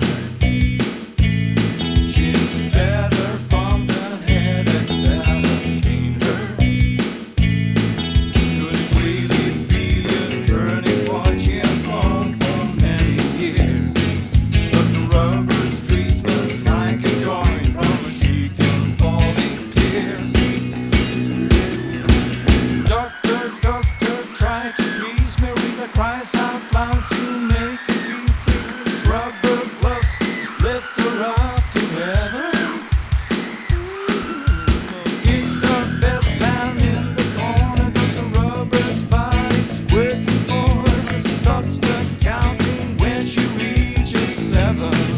She's better from the headache that obtained her. Could it really be a turning point she has longed for many years? But the rubber streets must like a drawing from a chic and falling tears. Doctor, doctor, try to please me with a cries out loud to make her feel free. These rubber gloves lift her up to heaven. Kicks the bedpan in the corner, got the rubber spikes working for her. Stops the counting when she reaches 7.